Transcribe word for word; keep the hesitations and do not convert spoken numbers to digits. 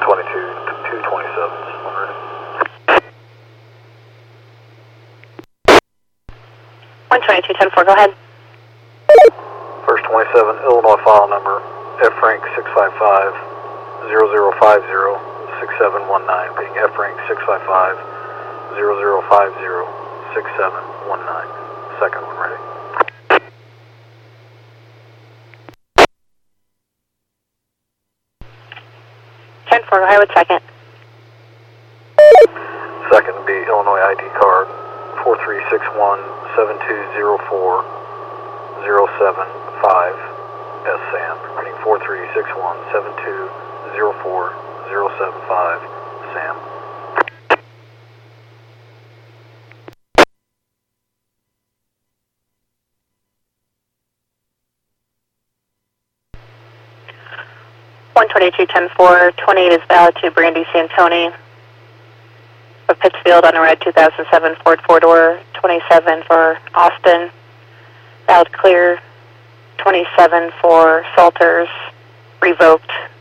twenty-two, two twenty-sevens. one twenty-two, ten four, go ahead. First twenty-seven, Illinois file number F rank six five five zero zero five zero six seven one nine, being F rank six five five zero zero five zero six seven one nine. Second one ready. ten four, go ahead with second. Second would be Illinois I D card four three six one seven two zero four zero seven five S Sam. Reading four three six one seven two zero four zero seven five Sam. one twenty-two, ten four, twenty-eight is valid to Brandy Santoni of Pittsfield on a red two thousand seven Ford four-door, twenty-seven for Austin, valid clear, twenty-seven for Salters, revoked,